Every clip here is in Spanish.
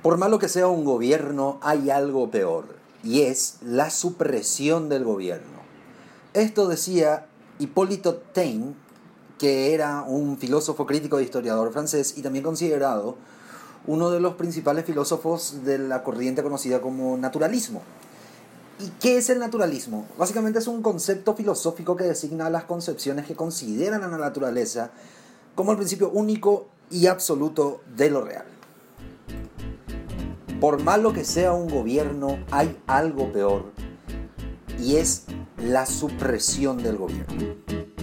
Por malo que sea un gobierno, hay algo peor, y es la supresión del gobierno. Esto decía Hippolyte Taine, que era un filósofo crítico e historiador francés y también considerado uno de los principales filósofos de la corriente conocida como naturalismo. ¿Y qué es el naturalismo? Básicamente es un concepto filosófico que designa las concepciones que consideran a la naturaleza como el principio único y absoluto de lo real. Por malo que sea un gobierno, hay algo peor, y es la supresión del gobierno.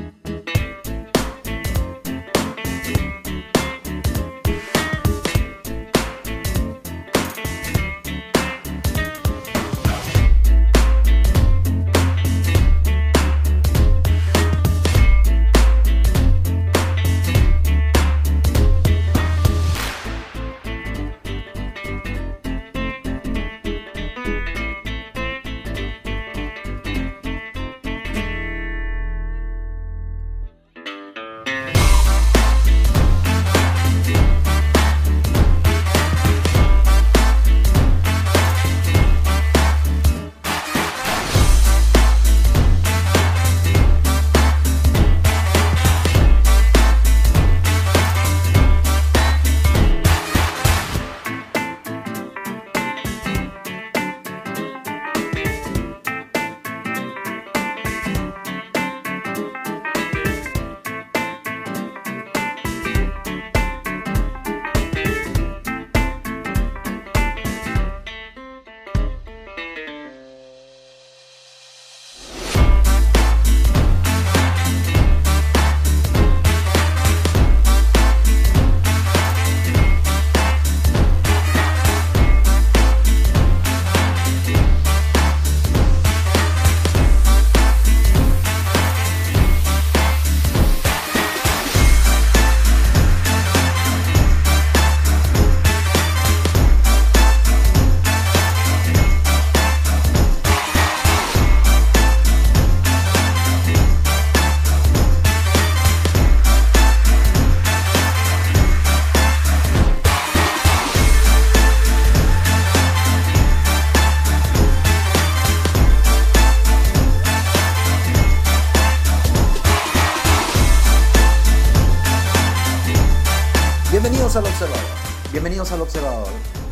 Bienvenidos al Observador.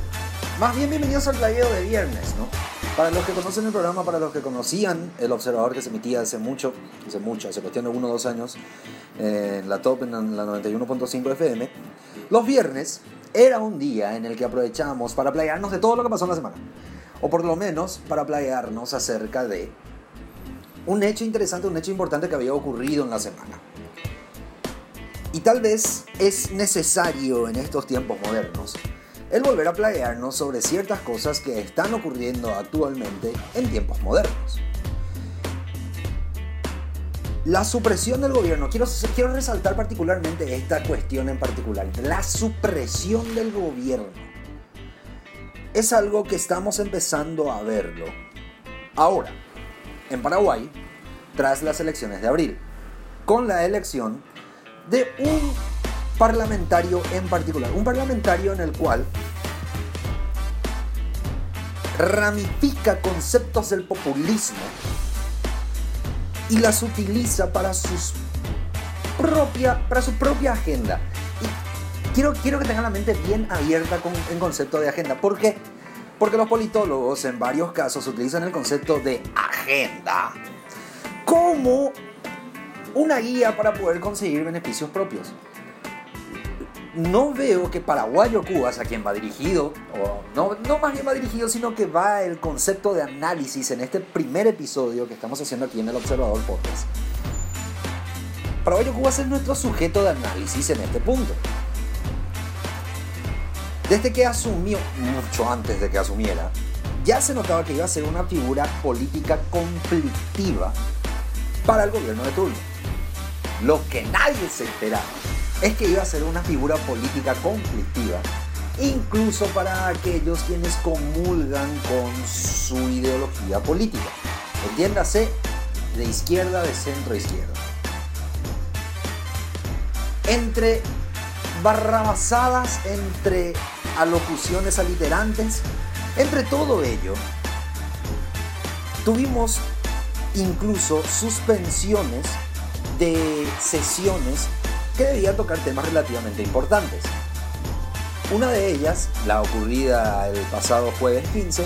Más bien bienvenidos al playero de viernes, ¿no? Para los que conocen el programa, para los que conocían el Observador que se emitía hace cuestión de 1 o 2 años, en la Top, en la 91.5 FM, los viernes era un día en el que aprovechábamos para playarnos de todo lo que pasó en la semana. O por lo menos para playarnos acerca de un hecho interesante, un hecho importante que había ocurrido en la semana. Y tal vez es necesario en estos tiempos modernos el volver a playarnos sobre ciertas cosas que están ocurriendo actualmente en tiempos modernos. La supresión del gobierno, quiero resaltar particularmente esta cuestión en particular. La supresión del gobierno es algo que estamos empezando a verlo ahora en Paraguay tras las elecciones de abril, con la elección de un parlamentario en particular, un parlamentario en el cual ramifica conceptos del populismo y las utiliza para su propia agenda. Y quiero que tengan la mente bien abierta en concepto de agenda. ¿Por qué? Porque los politólogos en varios casos utilizan el concepto de agenda como una guía para poder conseguir beneficios propios. No veo que Paraguay o Cuba, a quien va dirigido, o no más bien va dirigido, sino que va el concepto de análisis en este primer episodio que estamos haciendo aquí en el Observador Podcast. Paraguay o Cuba es nuestro sujeto de análisis en este punto. Desde que asumió, mucho antes de que asumiera, ya se notaba que iba a ser una figura política conflictiva para el gobierno de turno. Lo que nadie se esperaba es que iba a ser una figura política conflictiva, incluso para aquellos quienes comulgan con su ideología política. Entiéndase, de izquierda, de centro izquierda. Entre barrabasadas, entre alocuciones aliterantes. Entre todo ello, tuvimos incluso suspensiones de sesiones que debían tocar temas relativamente importantes. Una de ellas, la ocurrida el pasado jueves 15,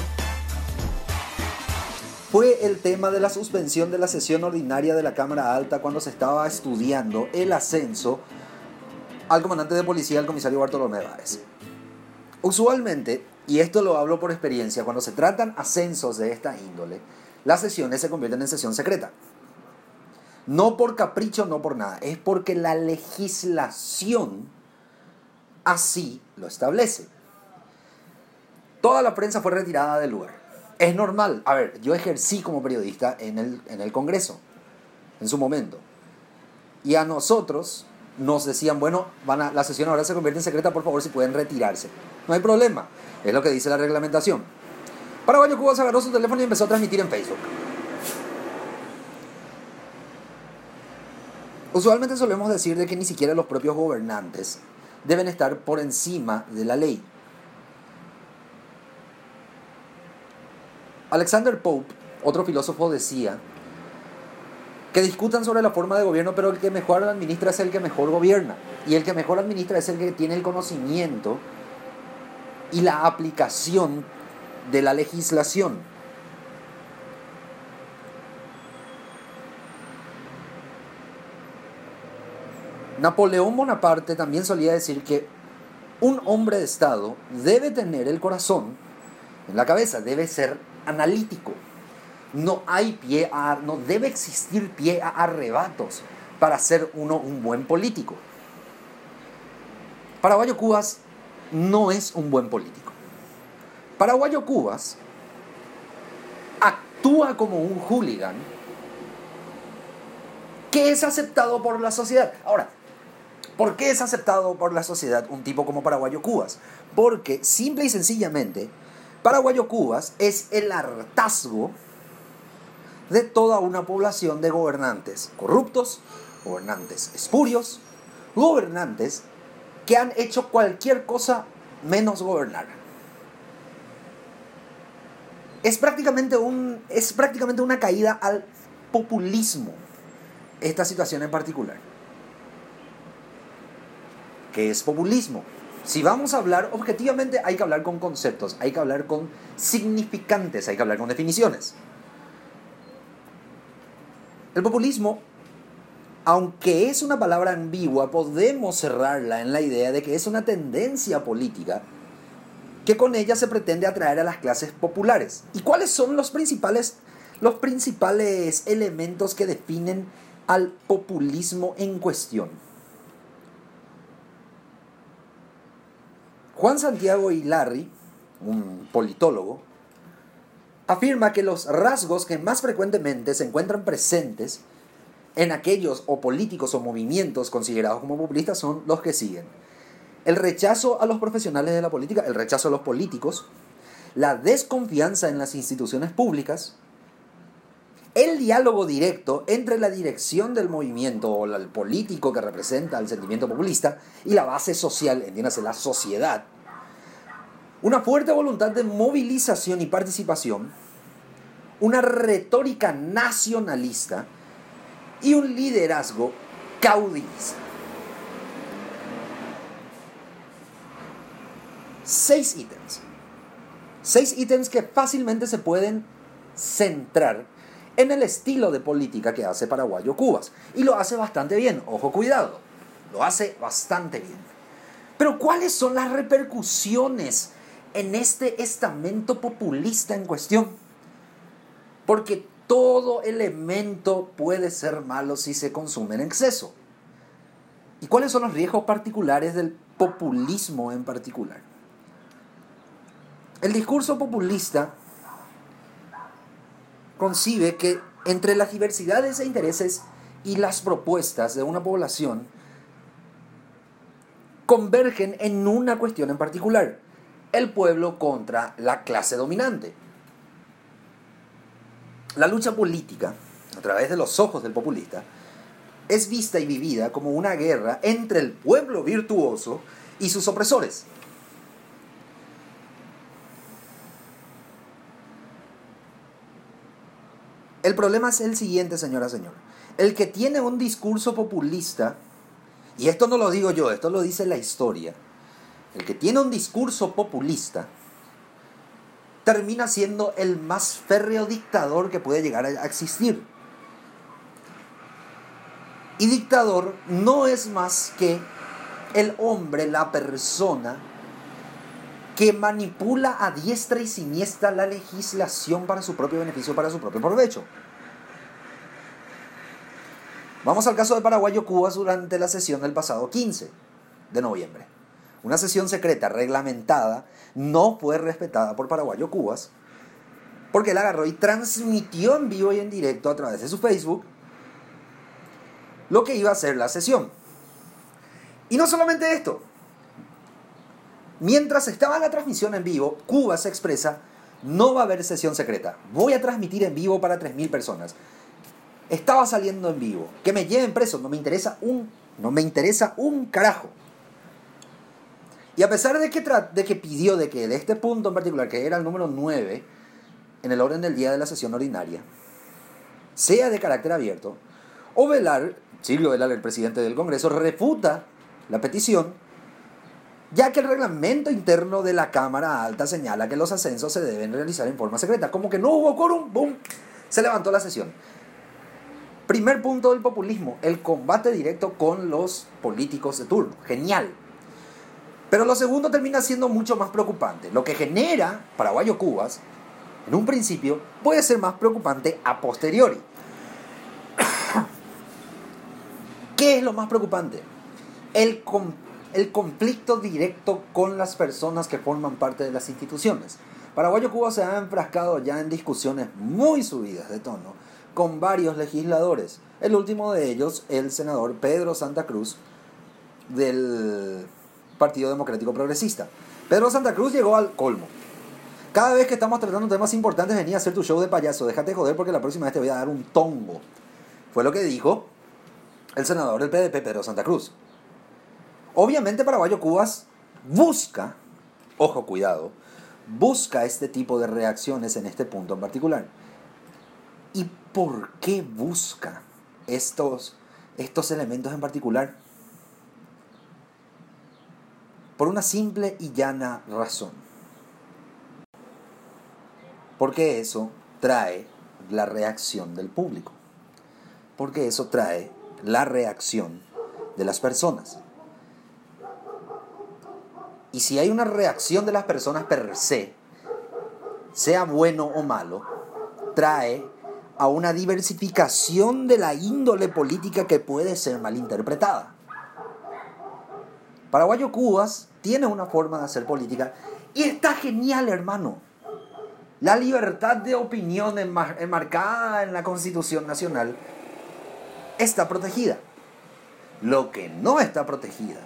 fue el tema de la suspensión de la sesión ordinaria de la Cámara Alta cuando se estaba estudiando el ascenso al comandante de policía, el comisario Bartolomé Báez. Usualmente, y esto lo hablo por experiencia, cuando se tratan ascensos de esta índole, las sesiones se convierten en sesión secreta. No por capricho, no por nada, es porque la legislación así lo establece. Toda la prensa fue retirada del lugar. Es normal. A ver, yo ejercí como periodista en el Congreso, en su momento. Y a nosotros nos decían, bueno, la sesión ahora se convierte en secreta, por favor, si pueden retirarse. No hay problema, es lo que dice la reglamentación. Paraguayo Cubas agarró su teléfono y empezó a transmitir en Facebook. Usualmente solemos decir de que ni siquiera los propios gobernantes deben estar por encima de la ley. Alexander Pope, otro filósofo, decía que discutan sobre la forma de gobierno, pero el que mejor administra es el que mejor gobierna. Y el que mejor administra es el que tiene el conocimiento y la aplicación de la legislación. Napoleón Bonaparte también solía decir que un hombre de Estado debe tener el corazón en la cabeza, debe ser analítico. No debe existir pie a arrebatos para ser uno un buen político. Paraguayo Cubas no es un buen político. Paraguayo Cubas actúa como un hooligan que es aceptado por la sociedad. Ahora, ¿por qué es aceptado por la sociedad un tipo como Paraguayo Cubas? Porque simple y sencillamente Paraguayo Cubas es el hartazgo de toda una población de gobernantes corruptos, gobernantes espurios, gobernantes que han hecho cualquier cosa menos gobernar. Es prácticamente una caída al populismo, esta situación en particular. ¿Qué es populismo? Si vamos a hablar objetivamente, hay que hablar con conceptos, hay que hablar con significantes, hay que hablar con definiciones. El populismo, aunque es una palabra ambigua, podemos cerrarla en la idea de que es una tendencia política que con ella se pretende atraer a las clases populares. ¿Y cuáles son los principales elementos que definen al populismo en cuestión? Juan Santiago Ilarri, un politólogo, afirma que los rasgos que más frecuentemente se encuentran presentes en aquellos o políticos o movimientos considerados como populistas son los que siguen: el rechazo a los profesionales de la política, el rechazo a los políticos, la desconfianza en las instituciones públicas, el diálogo directo entre la dirección del movimiento o el político que representa el sentimiento populista y la base social, entiéndase, la sociedad, una fuerte voluntad de movilización y participación, una retórica nacionalista y un liderazgo caudillista. 6 ítems. 6 ítems que fácilmente se pueden centrar en el estilo de política que hace Paraguayo Cubas. Y lo hace bastante bien, ojo, cuidado, lo hace bastante bien. Pero ¿cuáles son las repercusiones en este estamento populista en cuestión? Porque todo elemento puede ser malo si se consume en exceso. ¿Y cuáles son los riesgos particulares del populismo en particular? El discurso populista concibe que entre las diversidades de intereses y las propuestas de una población convergen en una cuestión en particular: el pueblo contra la clase dominante. La lucha política, a través de los ojos del populista, es vista y vivida como una guerra entre el pueblo virtuoso y sus opresores. El problema es el siguiente, señora, señor. El que tiene un discurso populista, y esto no lo digo yo, esto lo dice la historia, el que tiene un discurso populista termina siendo el más férreo dictador que puede llegar a existir. Y dictador no es más que el hombre, la persona que manipula a diestra y siniestra la legislación para su propio beneficio, para su propio provecho. Vamos al caso de Paraguayo Cubas durante la sesión del pasado 15 de noviembre. Una sesión secreta, reglamentada, no fue respetada por Paraguayo Cubas, porque él agarró y transmitió en vivo y en directo a través de su Facebook lo que iba a ser la sesión. Y no solamente esto. Mientras estaba en la transmisión en vivo, Cubas se expresa: no va a haber sesión secreta. Voy a transmitir en vivo para 3.000 personas. Estaba saliendo en vivo. Que me lleven preso. No me interesa un carajo. Y a pesar de que pidió de que de este punto en particular, que era el número 9 en el orden del día de la sesión ordinaria, sea de carácter abierto, Silvio Velar, el presidente del Congreso, refuta la petición, ya que el reglamento interno de la Cámara Alta señala que los ascensos se deben realizar en forma secreta. Como que no hubo quórum, ¡boom!, se levantó la sesión. Primer punto del populismo: el combate directo con los políticos de turno. Genial. Pero lo segundo termina siendo mucho más preocupante. Lo que genera Paraguayo Cubas, en un principio, puede ser más preocupante a posteriori. ¿Qué es lo más preocupante? El conflicto directo con las personas que forman parte de las instituciones. Paraguayo Cubas se ha enfrascado ya en discusiones muy subidas de tono con varios legisladores. El último de ellos, el senador Pedro Santa Cruz, del Partido Democrático Progresista. Pedro Santa Cruz llegó al colmo. Cada vez que estamos tratando temas importantes, venía a hacer tu show de payaso. Déjate joder porque la próxima vez te voy a dar un tongo. Fue lo que dijo el senador del PDP, Pedro Santa Cruz. Obviamente Paraguayo Cubas busca, ojo, cuidado, busca este tipo de reacciones en este punto en particular. ¿Y por qué busca estos elementos en particular? Por una simple y llana razón. Porque eso trae la reacción del público. Porque eso trae la reacción de las personas. Y si hay una reacción de las personas per se, sea bueno o malo, trae a una diversificación de la índole política que puede ser malinterpretada. Paraguayo Cubas tiene una forma de hacer política y está genial, hermano. La libertad de opinión enmarcada en la Constitución Nacional está protegida. Lo que no está protegido,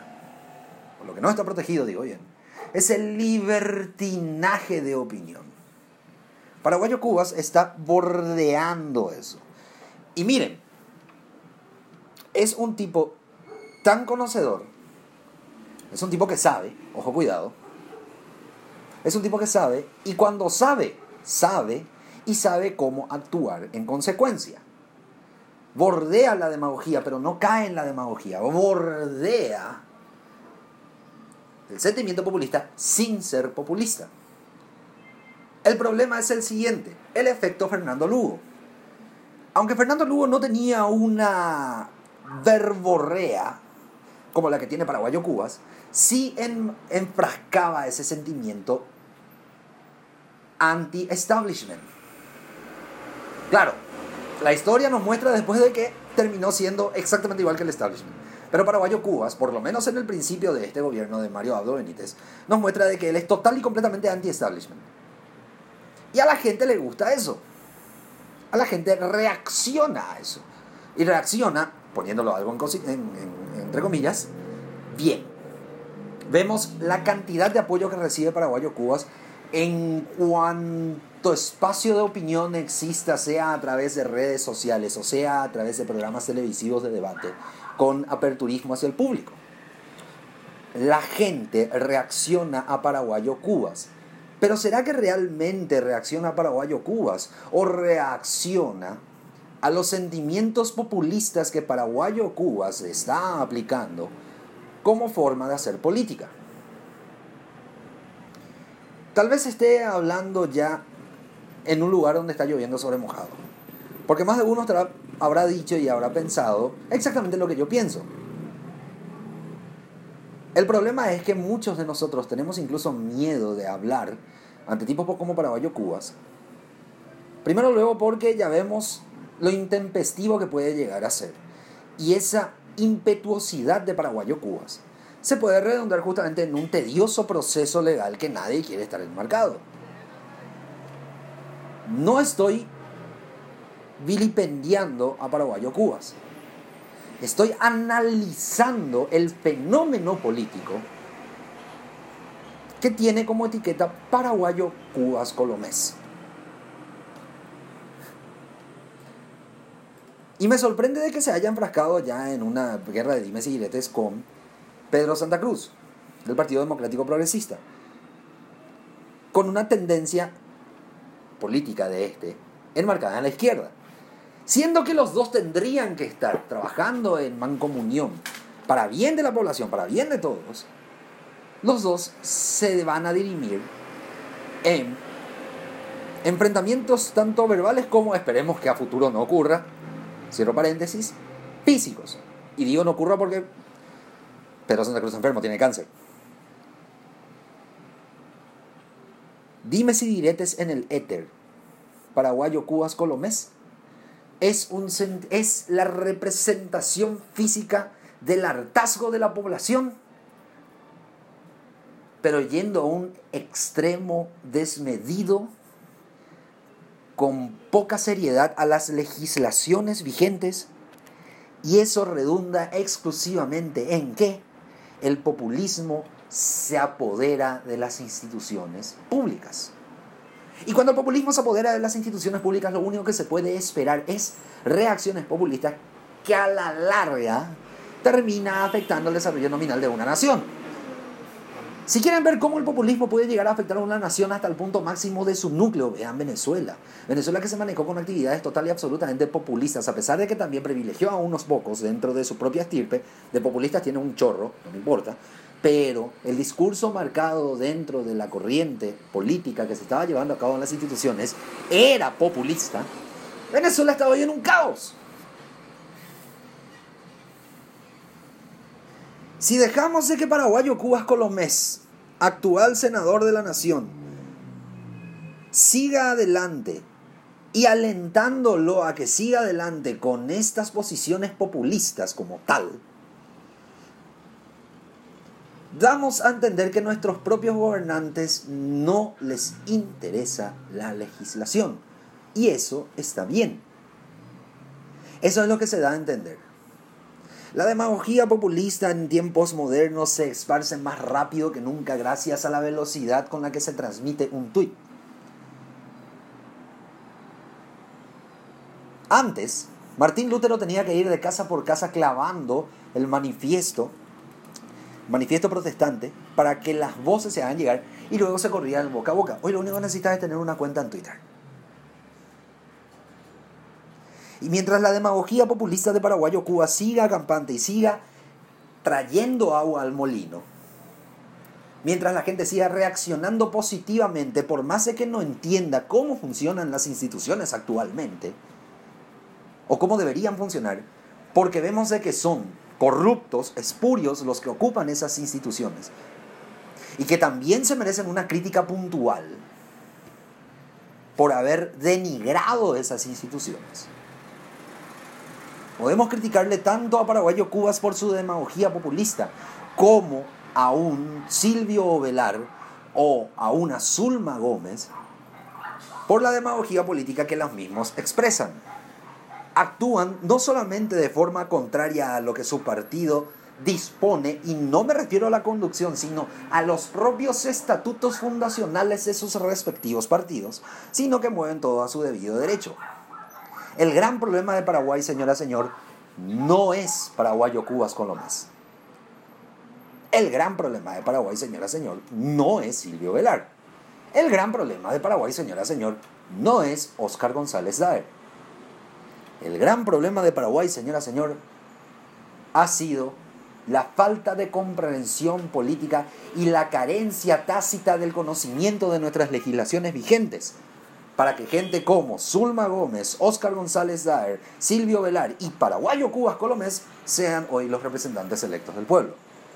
digo bien, es el libertinaje de opinión. Paraguayo Cubas está bordeando eso. Y miren, es un tipo tan conocedor, es un tipo que sabe, ojo, cuidado, es un tipo que sabe, y cuando sabe y sabe cómo actuar en consecuencia. Bordea la demagogia, pero no cae en la demagogia. Bordea el sentimiento populista sin ser populista. El problema es el siguiente: el efecto Fernando Lugo. Aunque Fernando Lugo no tenía una verborrea como la que tiene Paraguayo Cubas, sí enfrascaba ese sentimiento anti-establishment. Claro, la historia nos muestra después de que terminó siendo exactamente igual que el establishment. Pero Paraguayo Cubas, por lo menos en el principio de este gobierno de Mario Abdo Benítez, nos muestra de que él es total y completamente anti-establishment. Y a la gente le gusta eso. A la gente reacciona a eso. Y reacciona, poniéndolo algo entre comillas, bien. Vemos la cantidad de apoyo que recibe Paraguayo Cubas en cuanto espacio de opinión exista, sea a través de redes sociales o sea a través de programas televisivos de debate, con aperturismo hacia el público. La gente reacciona a Paraguayo Cubas. Pero ¿será que realmente reacciona Paraguayo Cubas o reacciona a los sentimientos populistas que Paraguayo Cubas está aplicando como forma de hacer política? Tal vez esté hablando ya en un lugar donde está lloviendo sobre mojado, porque más de uno habrá dicho y habrá pensado exactamente lo que yo pienso. El problema es que muchos de nosotros tenemos incluso miedo de hablar ante tipos como Paraguayo Cubas. Primero luego porque ya vemos lo intempestivo que puede llegar a ser. Y esa impetuosidad de Paraguayo Cubas se puede redundar justamente en un tedioso proceso legal que nadie quiere estar enmarcado. No estoy vilipendiando a Paraguayo Cubas. Estoy analizando el fenómeno político que tiene como etiqueta Paraguayo Cubas Colomés. Y me sorprende de que se haya enfrascado ya en una guerra de dimes y diretes con Pedro Santa Cruz, del Partido Democrático Progresista, con una tendencia política de enmarcada en la izquierda. Siendo que los dos tendrían que estar trabajando en mancomunión para bien de la población, para bien de todos, los dos se van a dirimir en enfrentamientos tanto verbales como, esperemos que a futuro no ocurra, cierro paréntesis, físicos. Y digo no ocurra porque Pedro Santa Cruz enfermo, tiene cáncer. Dimes y diretes en el éter. Paraguayo Cubas Colomés es la representación física del hartazgo de la población, pero yendo a un extremo desmedido, con poca seriedad a las legislaciones vigentes, y eso redunda exclusivamente en que el populismo se apodera de las instituciones públicas. Y cuando el populismo se apodera de las instituciones públicas, lo único que se puede esperar es reacciones populistas que a la larga termina afectando el desarrollo nominal de una nación. Si quieren ver cómo el populismo puede llegar a afectar a una nación hasta el punto máximo de su núcleo, vean Venezuela. Venezuela, que se manejó con actividades total y absolutamente populistas, a pesar de que también privilegió a unos pocos dentro de su propia estirpe. De populistas tiene un chorro, no me importa. Pero el discurso marcado dentro de la corriente política que se estaba llevando a cabo en las instituciones era populista. Venezuela estaba hoy en un caos. Si dejamos de que Paraguayo Cubas Colomés, actual senador de la nación, siga adelante y alentándolo a que siga adelante con estas posiciones populistas como tal, damos a entender que a nuestros propios gobernantes no les interesa la legislación. Y eso está bien. Eso es lo que se da a entender. La demagogia populista en tiempos modernos se esparce más rápido que nunca gracias a la velocidad con la que se transmite un tuit. Antes, Martín Lutero tenía que ir de casa por casa clavando el manifiesto protestante para que las voces se hagan llegar y luego se corría el boca a boca. Hoy lo único que necesitas es tener una cuenta en Twitter. Y mientras la demagogia populista de Paraguayo Cuba siga campante y siga trayendo agua al molino, mientras la gente siga reaccionando positivamente, por más de que no entienda cómo funcionan las instituciones actualmente, o cómo deberían funcionar, porque vemos de que son corruptos, espurios los que ocupan esas instituciones, y que también se merecen una crítica puntual por haber denigrado esas instituciones. Podemos criticarle tanto a Paraguayo Cubas por su demagogia populista, como a un Silvio Ovelar o a una Zulma Gómez por la demagogia política que los mismos expresan. Actúan no solamente de forma contraria a lo que su partido dispone, y no me refiero a la conducción, sino a los propios estatutos fundacionales de sus respectivos partidos, sino que mueven todo a su debido derecho. El gran problema de Paraguay, señora, señor, no es Paraguayo Cubas Colomés. El gran problema de Paraguay, señora, señor, no es Silvio Velar. El gran problema de Paraguay, señora, señor, no es Óscar González Daer. El gran problema de Paraguay, señora, señor, ha sido la falta de comprensión política y la carencia tácita del conocimiento de nuestras legislaciones vigentes, para que gente como Zulma Gómez, Óscar González Daer, Silvio Velar y Paraguayo Cubas Colomés sean hoy los representantes electos del pueblo.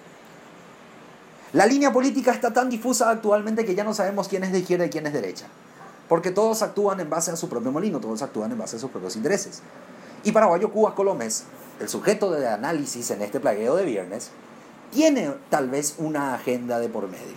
La línea política está tan difusa actualmente que ya no sabemos quién es de izquierda y quién es de derecha, porque todos actúan en base a su propio molino, todos actúan en base a sus propios intereses. Y Paraguayo Cubas Colomés, el sujeto de análisis en este plagueo de viernes, tiene tal vez una agenda de por medio.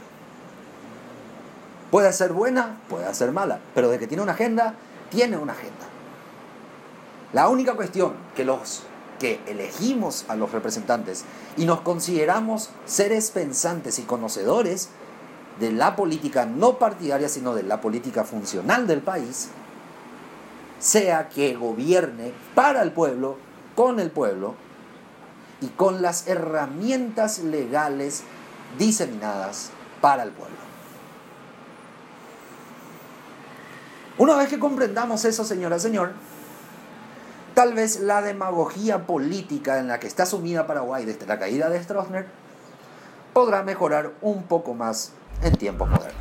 Puede ser buena, puede ser mala, pero de que tiene una agenda, tiene una agenda. La única cuestión que los que elegimos a los representantes y nos consideramos seres pensantes y conocedores de la política no partidaria, sino de la política funcional del país, sea que gobierne para el pueblo, con el pueblo y con las herramientas legales diseminadas para el pueblo. Una vez que comprendamos eso, señora, señor, tal vez la demagogia política en la que está sumida Paraguay desde la caída de Stroessner podrá mejorar un poco más en tiempos modernos.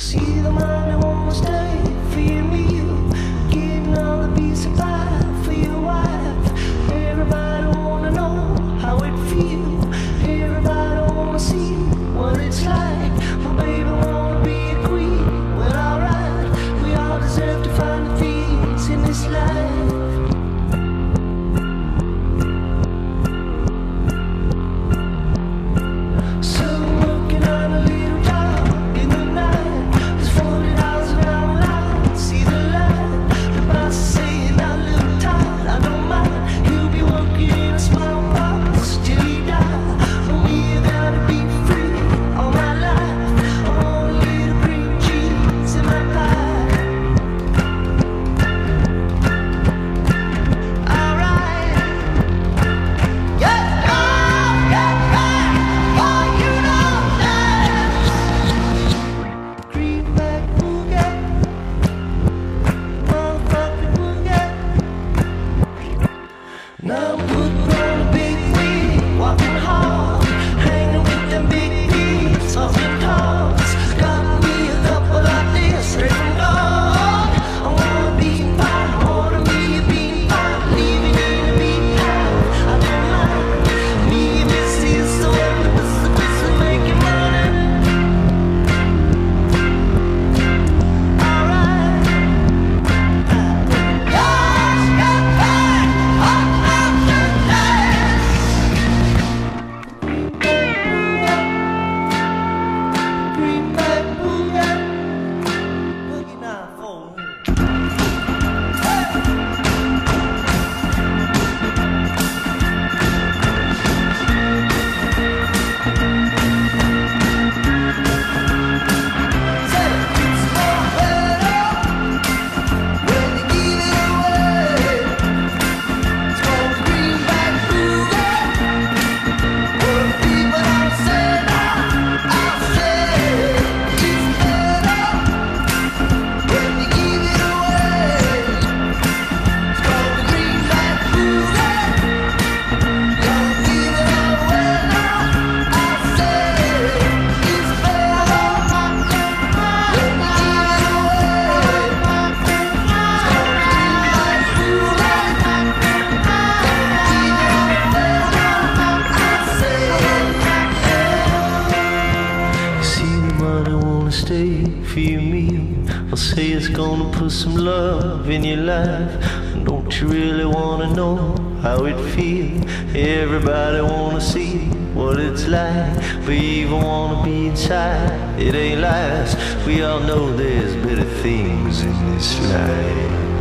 Some love in your life. Don't you really wanna know how it feels? Everybody wanna see what it's like, but you even wanna be inside. It ain't lies. We all know there's better things in this life.